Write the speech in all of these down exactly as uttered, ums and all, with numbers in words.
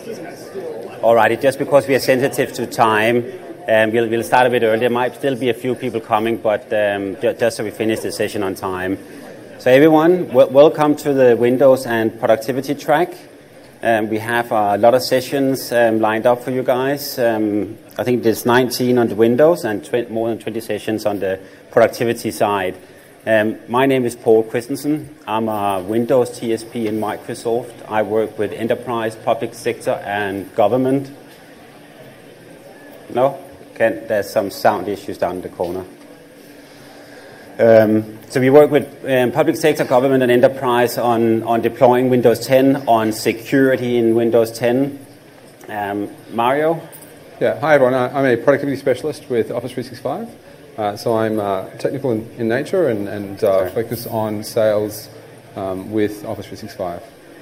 All right, just because we are sensitive to time, um, we'll, we'll start a bit early. There might still be a few people coming, but um, just so we finish the session on time. So everyone, w- welcome to the Windows and Productivity track. Um, we have a lot of sessions um, lined up for you guys. Um, I think there's nineteen on the Windows and tw- more than twenty sessions on the productivity side. Um, my name is Paul Christensen. I'm a Windows T S P in Microsoft. I work with enterprise, public sector, and government. No? Can, there's some sound issues down in the corner. Um, so we work with um, public sector, government, and enterprise on, on deploying Windows ten, on security in Windows ten. Um, Mario? Yeah, hi everyone. I'm a productivity specialist with Office three sixty-five. Uh, so I'm uh, technical in, in nature and, and uh, focus on sales um, with Office three sixty-five.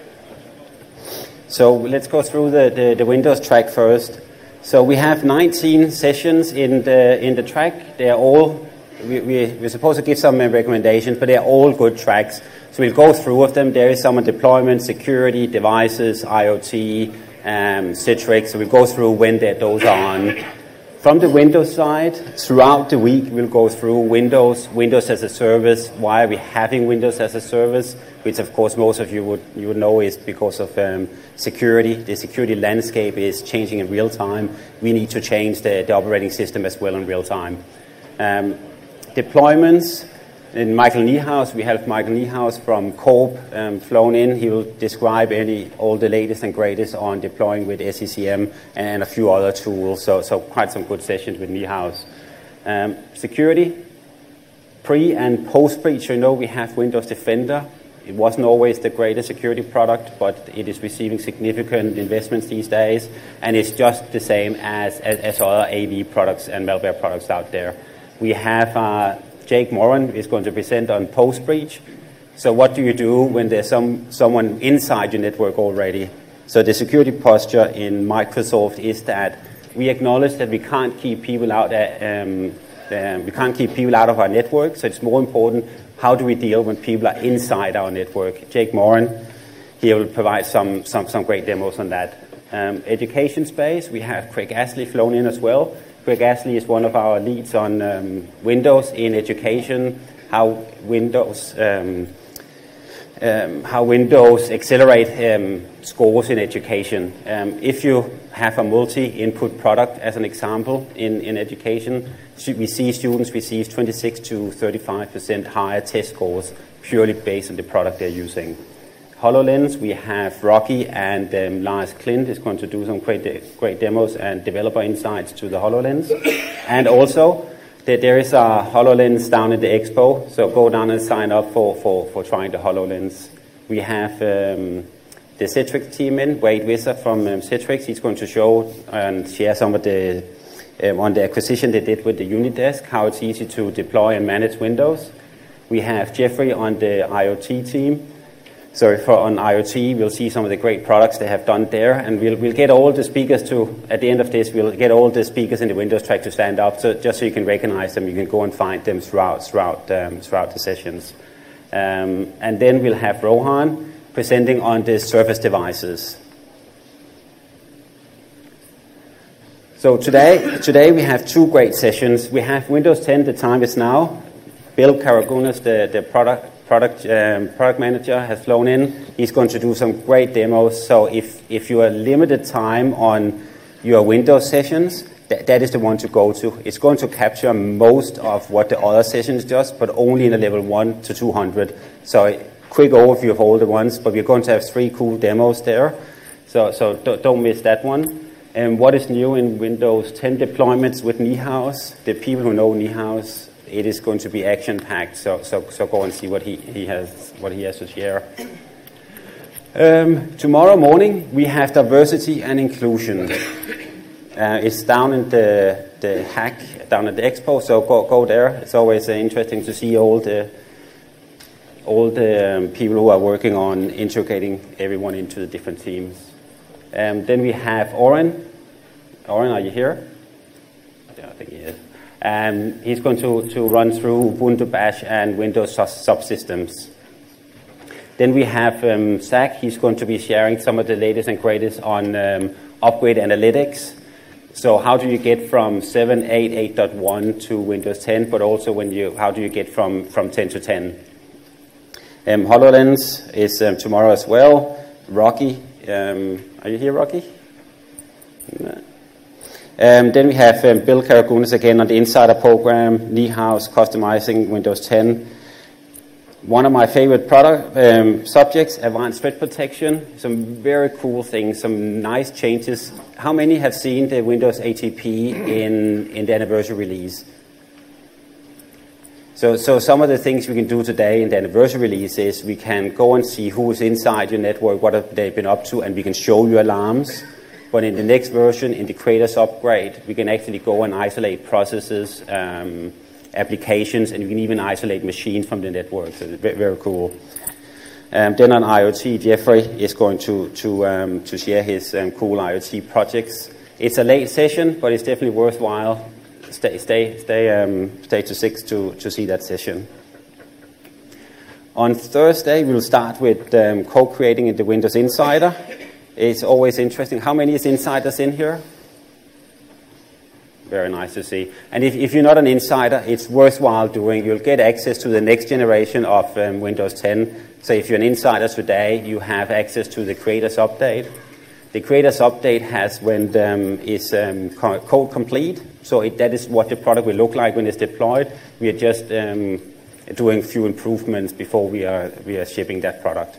So let's go through the, the, the Windows track first. So we have nineteen sessions in the in the track. They're all we, we we're supposed to give some recommendations, but they're all good tracks. So we'll go through of them. There is some on deployment, security, devices, IoT, um, Citrix. So we'll go through when those are on. From the Windows side, throughout the week, we'll go through Windows, Windows as a service. Why are we having Windows as a service? Which, of course, most of you would you would know is because of um, security. The security landscape is changing in real time. We need to change the, the operating system as well in real time. Um, deployments. In Michael Niehaus, we have Michael Niehaus from Corp um, flown in. He will describe any all the latest and greatest on deploying with S C C M and a few other tools. So, so quite some good sessions with Niehaus. Um, security, pre and post breach. You know, we have Windows Defender. It wasn't always the greatest security product, but it is receiving significant investments these days, and it's just the same as as, as other A V products and malware products out there. We have. Uh, Jake Moran is going to present on post-breach. So what do you do when there's some someone inside your network already? So the security posture in Microsoft is that we acknowledge that we can't keep people out. Um, um, we can't keep people out of our network. So it's more important how do we deal when people are inside our network. Jake Moran, he will provide some some some great demos on that. Um, education space, we have Craig Astley flown in as well. Craig Astley is one of our leads on um, Windows in education, how Windows um, um, how Windows accelerate um, scores in education. Um, if you have a multi-input product, as an example, in, in education, we see students receive twenty-six to thirty-five percent higher test scores purely based on the product they're using. HoloLens, we have Rocky and um, Lars Klint is going to do some great de- great demos and developer insights to the HoloLens. And also, that there is a HoloLens down at the expo, so go down and sign up for, for, for trying the HoloLens. We have um, the Citrix team in, Wade Visser from um, Citrix. He's going to show and share some of the, um, on the acquisition they did with the Unidesk, how it's easy to deploy and manage Windows. We have Jeffrey on the IoT team. So for on IoT, we'll see some of the great products they have done there, and we'll we'll get all the speakers to, at the end of this, we'll get all the speakers in the Windows track to stand up, so just so you can recognize them, you can go and find them throughout throughout um, throughout the sessions. Um, and then we'll have Rohan presenting on the Surface devices. So today today we have two great sessions. We have Windows ten, the time is now. Bill Karagunas, the, the product Product um, product manager, has flown in. He's going to do some great demos. So if, if you are limited time on your Windows sessions, th- that is the one to go to. It's going to capture most of what the other sessions does, but only in a level one to two hundred. So quick overview of all the ones, but we're going to have three cool demos there. So so d- don't miss that one. And what is new in Windows ten deployments with Niehaus? The people who know Niehaus, it is going to be action-packed, so so so go and see what he, he has what he has to share. Um, tomorrow morning we have diversity and inclusion. Uh, it's down in the the hack down at the expo, so go go there. It's always uh, interesting to see all the all the um, people who are working on integrating everyone into the different teams. Um, then we have Oren. Oren, are you here? I think he is. Um, he's going to, to run through Ubuntu Bash and Windows subsystems. Then we have um, Zach. He's going to be sharing some of the latest and greatest on um, upgrade analytics. So how do you get from seven, eight, eight point one to Windows ten, but also when you, how do you get from, from ten to ten? Um, HoloLens is um, tomorrow as well. Rocky, um, are you here, Rocky? No. Um, then we have um, Bill Karagunis again on the Insider program, Niehaus, customizing Windows ten. One of my favorite product um, subjects, advanced threat protection. Some very cool things, some nice changes. How many have seen the Windows A T P in, in the anniversary release? So, so some of the things we can do today in the anniversary release is we can go and see who is inside your network, what have they been up to, and we can show you alarms. But in the next version, in the Creators upgrade, we can actually go and isolate processes, um, applications, and you can even isolate machines from the network. So it's very, very cool. Um, then on IoT, Jeffrey is going to to um, to share his um, cool IoT projects. It's a late session, but it's definitely worthwhile. Stay stay stay um, stay to six to to see that session. On Thursday, we'll start with um, co-creating in the Windows Insider. It's always interesting. How many is insiders in here? Very nice to see. And if, if you're not an insider, it's worthwhile doing. You'll get access to the next generation of um, Windows ten. So if you're an insider today, you have access to the Creators Update. The Creators Update has when um, is um, co- code complete. So it, that is what the product will look like when it's deployed. We are just um, doing a few improvements before we are we are shipping that product.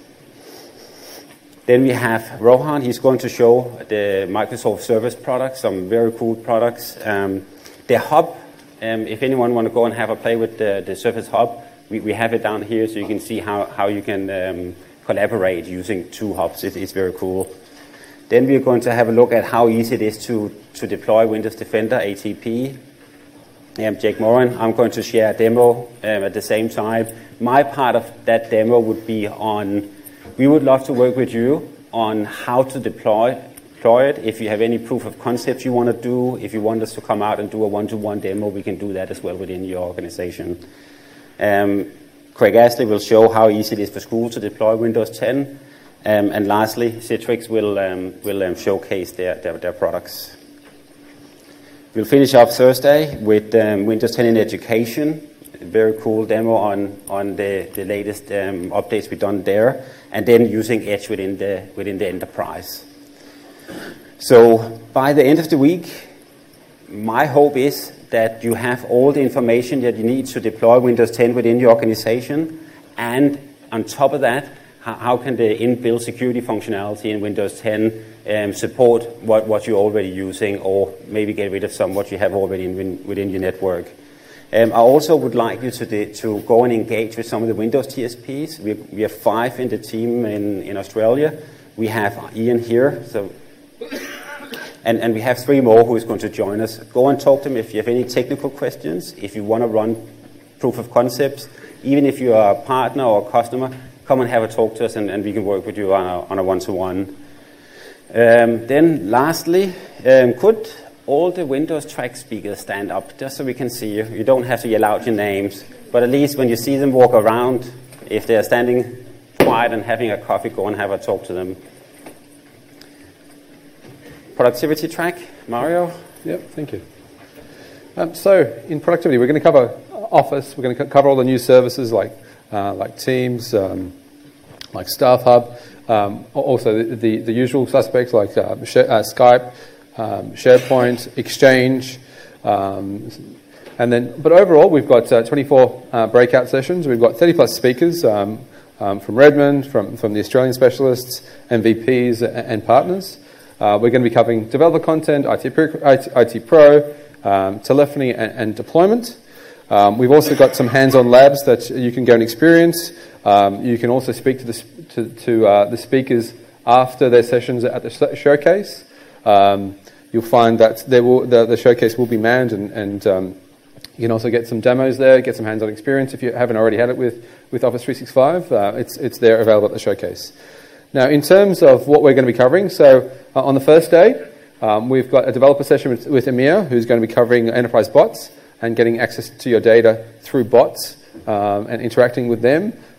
Then we have Rohan. He's going to show the Microsoft Service products, some very cool products. Um, the Hub, um, if anyone want to go and have a play with the, the Surface Hub, we, we have it down here so you can see how, how you can um, collaborate using two hubs. It, it's very cool. Then we're going to have a look at how easy it is to, to deploy Windows Defender A T P. I'm Jake Moran. I'm going to share a demo um, at the same time. My part of that demo would be on we would love to work with you on how to deploy, deploy it. If you have any proof of concept you want to do, if you want us to come out and do a one-to-one demo, we can do that as well within your organization. Um, Craig Astley will show how easy it is for schools to deploy Windows ten. Um, and lastly, Citrix will, um, will um, showcase their, their, their products. We'll finish up Thursday with um, Windows ten in education. A very cool demo on, on the, the latest um, updates we've done there. And then using Edge within the within the enterprise. So by the end of the week, my hope is that you have all the information that you need to deploy Windows ten within your organization, and on top of that, how, how can the inbuilt security functionality in Windows ten um, support what, what you're already using, or maybe get rid of some what you have already in, within your network. Um, I also would like you to, de- to go and engage with some of the Windows T S Ps. We, we have five in the team in, in Australia. We have Ian here, so, and, and we have three more who is going to join us. Go and talk to them if you have any technical questions, if you want to run proof of concepts, even if you are a partner or a customer, come and have a talk to us and, and we can work with you on a, on a one-to-one. Um, then lastly, um, could all the Windows track speakers stand up, just so we can see you. You don't have to yell out your names, but at least when you see them walk around, if they're standing quiet and having a coffee, go and have a talk to them. Productivity track, Mario? Yep, thank you. Um, so in productivity, we're going to cover Office. We're going to cover all the new services like uh, like Teams, um, like Staff Hub, um, also the, the, the usual suspects like uh, uh, Skype, Um, SharePoint, Exchange, um, and then. But overall, we've got uh, twenty-four uh, breakout sessions. We've got thirty plus speakers um, um, from Redmond, from from the Australian specialists, M V Ps, and, and partners. Uh, we're going to be covering developer content, I T Pro, I T Pro um, telephony, and, and deployment. Um, we've also got some hands-on labs that you can go and experience. Um, you can also speak to the to, to uh, the speakers after their sessions at the showcase. Um, you'll find that there will, the, the showcase will be manned, and, and um, you can also get some demos there, get some hands-on experience if you haven't already had it with, with Office three sixty-five. Uh, it's, it's there available at the showcase. Now, in terms of what we're going to be covering, so uh, on the first day, um, we've got a developer session with, with Emir, who's going to be covering enterprise bots and getting access to your data through bots um, and interacting with them.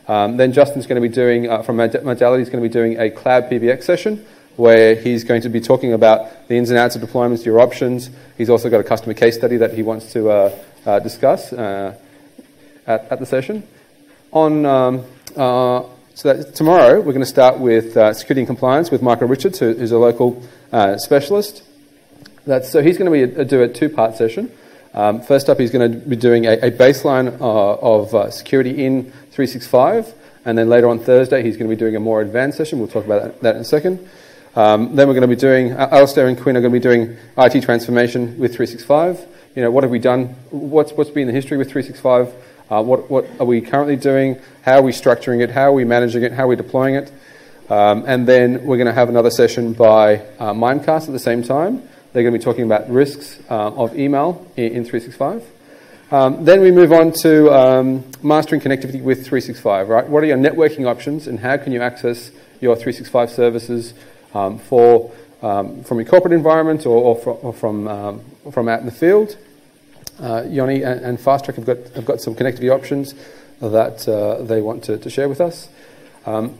Um, then Justin's going to be doing, uh, from Modality, he's going to be doing a Cloud P B X session where he's going to be talking about the ins and outs of deployments, your options. He's also got a customer case study that he wants to uh, uh, discuss uh, at, at the session. On um, uh, so that tomorrow, we're going to start with uh, security and compliance with Michael Richards, who, who's a local uh, specialist. That's, so he's going to be a, a, do a two-part session. Um, first up, he's going to be doing a, a baseline uh, of uh, security in three sixty-five, and then later on Thursday, he's going to be doing a more advanced session. We'll talk about that, that in a second. Um, then we're going to be doing, uh, Alistair and Quinn are going to be doing I T transformation with three sixty-five. You know, what have we done? What's what's been the history with three sixty-five? Uh, what what are we currently doing? How are we structuring it? How are we managing it? How are we deploying it? Um, and then we're going to have another session by uh, Mimecast at the same time. They're going to be talking about risks uh, of email in, in three sixty-five. Um, then we move on to um, mastering connectivity with three sixty-five, right? What are your networking options and how can you access your three sixty-five services um, for um, from your corporate environment or, or, from, or from, um, from out in the field? Uh, Yoni and, and FastTrack have got, have got some connectivity options that uh, they want to, to share with us. Um,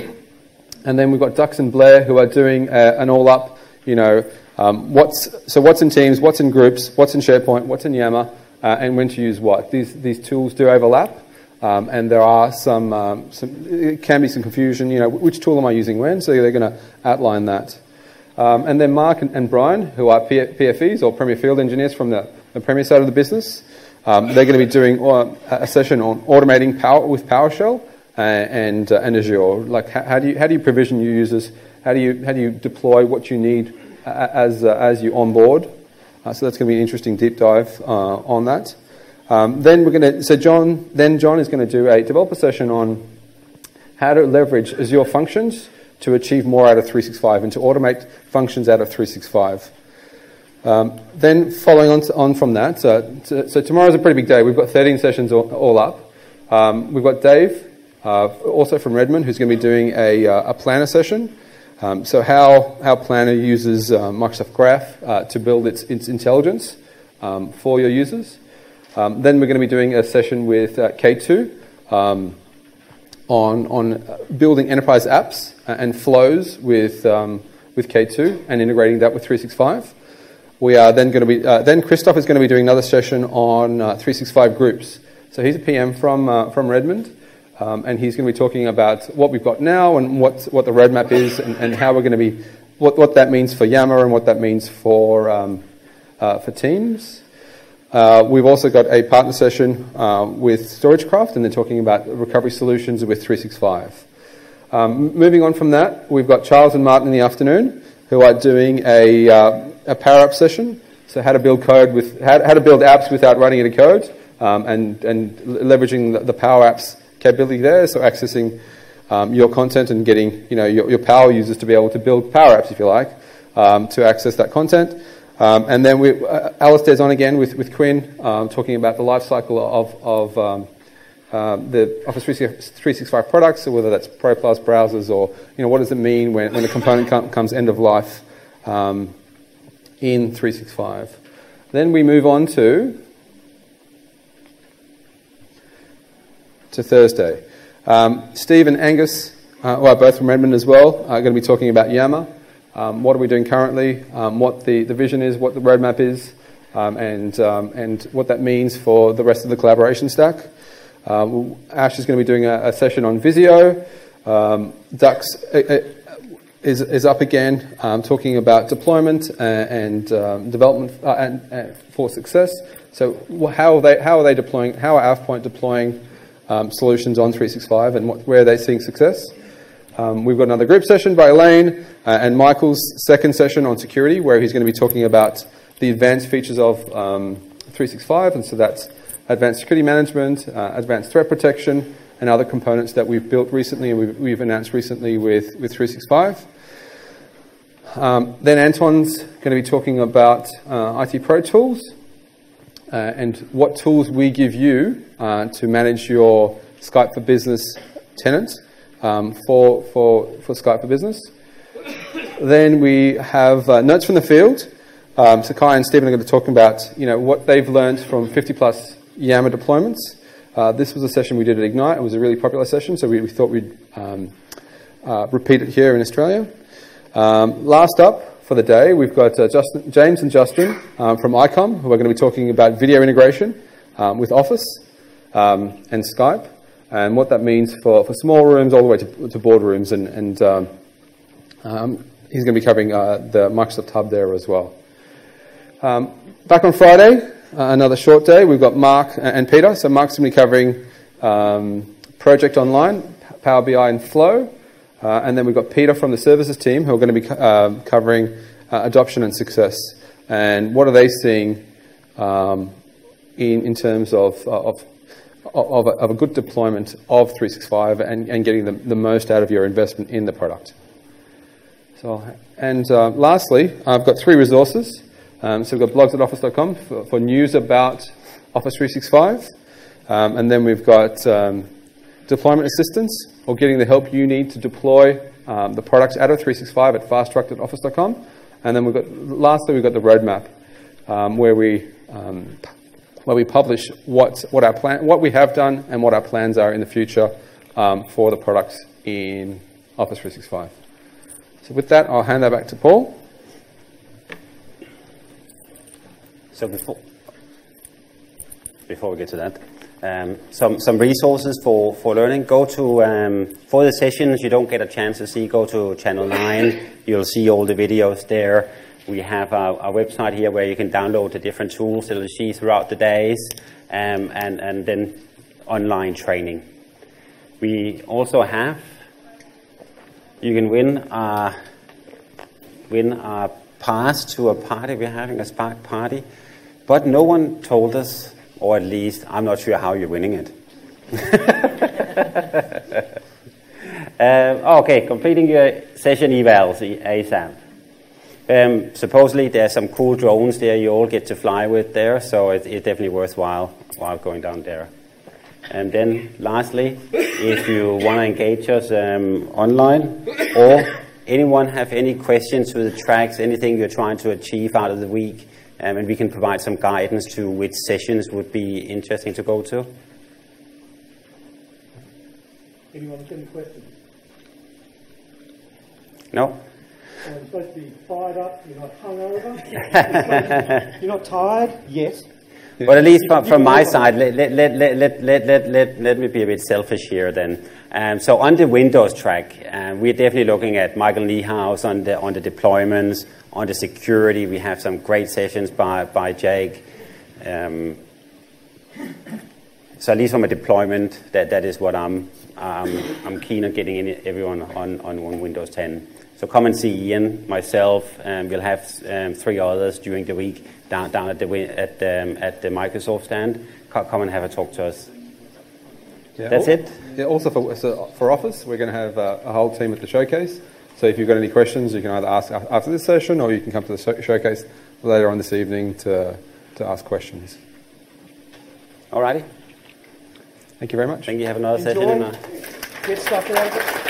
and then we've got Dux and Blair who are doing uh, an all-up, you know, Um, what's so what's in Teams, what's in Groups, what's in SharePoint, what's in Yammer, uh, and when to use what. These these tools do overlap, um, and there are some um, some it can be some confusion. You know, which tool am I using when? So they're going to outline that. Um, and then Mark and, and Brian, who are P F Es or Premier Field Engineers from the, the Premier side of the business, um, they're going to be doing uh, a session on automating power with PowerShell uh, and uh, and Azure. Like how, how do you how do you provision your users? How do you how do you deploy what you need as uh, as you onboard? Uh, so that's going to be an interesting deep dive uh, on that. Um, then we're going to so John then John is going to do a developer session on how to leverage Azure functions to achieve more out of three sixty-five and to automate functions out of three sixty-five. Um, then following on, to, on from that, uh, to, so tomorrow's a pretty big day. We've got thirteen sessions all, all up. Um, we've got Dave, uh, also from Redmond, who's going to be doing a, uh, a planner session. Um, so how, how Planner uses uh, Microsoft Graph uh, to build its, its intelligence um, for your users. Um, then we're going to be doing a session with uh, K two um, on, on building enterprise apps and flows with, um, with K two and integrating that with three sixty-five. We are then going to be, uh, then Christoph is going to be doing another session on uh, three sixty-five groups. So he's a P M from, uh, from Redmond. Um, and he's going to be talking about what we've got now and what what the roadmap is and, and how we're going to be, what, what that means for Yammer and what that means for um, uh, for Teams. Uh, we've also got a partner session uh, with StorageCraft, and they're talking about recovery solutions with three sixty-five. Um, moving on from that, we've got Charles and Martin in the afternoon who are doing a uh, a power up session. So how to build code with how, how to build apps without writing any code um, and and leveraging the, the Power Apps capability there, so accessing um, your content and getting you know your, your power users to be able to build Power Apps, if you like, um, to access that content. Um, and then we, uh, Alistair's on again with, with Quinn, um, talking about the life cycle of, of um, uh, the Office three sixty-five products, so whether that's Pro Plus browsers or you know what does it mean when, when a component com- comes end of life um, in three sixty-five. Then we move on to to Thursday. Um, Steve and Angus, uh, who are both from Redmond as well, are going to be talking about Yammer. Um, what are we doing currently? Um, what the, the vision is, what the roadmap is, um, and um, and what that means for the rest of the collaboration stack. Um, Ash is going to be doing a, a session on Visio. Um, Dux uh, is is up again, um, talking about deployment and, and um, development uh, and, uh, for success. So how are they how are they deploying? How are AvePoint deploying Um, solutions on three sixty-five and what, where are they seeing success? Um, we've got another group session by Elaine uh, and Michael's second session on security, where he's going to be talking about the advanced features of um, three sixty-five, and so that's advanced security management, uh, advanced threat protection, and other components that we've built recently and we've, we've announced recently with, with three sixty-five. Um, then Anton's going to be talking about uh, I T Pro tools. Uh, and what tools we give you uh, to manage your Skype for Business tenant um, for, for, for Skype for Business. Then we have uh, notes from the field. Um, so Kai and Stephen are going to talk about you know what they've learned from fifty plus Yammer deployments Uh, this was a session we did at Ignite. It was a really popular session, so we, we thought we'd um, uh, repeat it here in Australia. Um, last up for the day, we've got uh, Justin, James and Justin um, from ICOM, who are going to be talking about video integration um, with Office um, and Skype, and what that means for, for small rooms all the way to, to boardrooms. And, and um, um, he's going to be covering uh, the Microsoft Hub there as well. Um, back on Friday, uh, another short day, we've got Mark and Peter. So Mark's going to be covering um, Project Online, Power B I and Flow. Uh, and then we've got Peter from the services team who are going to be uh, covering uh, adoption and success. And what are they seeing um, in, in terms of, of, of, a, of a good deployment of three sixty-five and, and getting the, the most out of your investment in the product. So, and uh, lastly, I've got three resources. Um, so we've got blogs at office dot com for, for news about Office three sixty-five. Um, and then we've got um, deployment assistance, or getting the help you need to deploy um, the products out of three sixty-five at fast track dot office dot com. And then we've got, lastly, we've got the roadmap, um, where we um, where we publish what what our plan, what we have done, and what our plans are in the future um, for the products in Office three sixty-five. So with that, I'll hand that back to Paul. So before before we get to that. Um, some, some resources for, for learning. Go to, um, for the sessions you don't get a chance to see, go to Channel nine. You'll see all the videos there. We have our, our website here where you can download the different tools that you'll see throughout the days, um, and, and then online training. We also have, you can win a, win a pass to a party. We're having a Spark party, but no one told us, or at least I'm not sure how you're winning it. uh, okay, completing your session evals ASAP. Um, supposedly there's some cool drones there you all get to fly with there, so it, it's definitely worthwhile while going down there. And then lastly, if you want to engage us um, online, or anyone have any questions to the tracks, anything you're trying to achieve out of the week, Um, and we can provide some guidance to which sessions would be interesting to go to. Anyone have any questions? No? Uh, you're supposed to be fired up, you're not hungover. You're not tired? Yes. But at least from, from my side, let, let, let, let, let, let, let, let, let me be a bit selfish here then. Um, so on the Windows track, uh, we're definitely looking at Michael Niehaus on the, on the deployments. On the security, we have some great sessions by, by Jake. Um, so at least from a deployment, that, that is what I'm, um, I'm keen on getting in everyone on, on, on Windows ten. So come and see Ian, myself, and we'll have um, three others during the week down, down at, the, at, the, at the Microsoft stand. Come and have a talk to us. Yeah, That's it? Yeah, also for, so for Office, we're going to have uh, a whole team at the showcase. So if you've got any questions, you can either ask after this session, or you can come to the showcase later on this evening to, to ask questions. All righty. Thank you very much. Thank you. Have another Enjoy. session. In a Get stuff out of it.